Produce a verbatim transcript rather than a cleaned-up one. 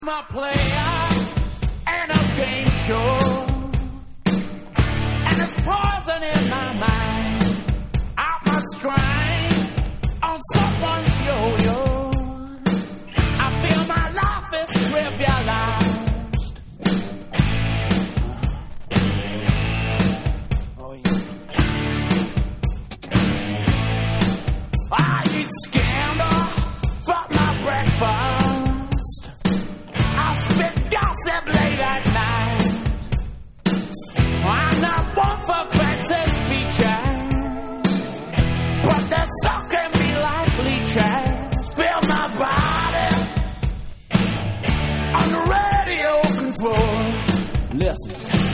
My player and a game show, and there's poison in my mind. I must strain on someone's yo-yo. I feel my life is trivialized. Oh yeah. I eat scandal for my breakfast. Late at night, I'm not one for Francis speeches, but they're sucking me like leeches. Feel my body on the radio control. Listen.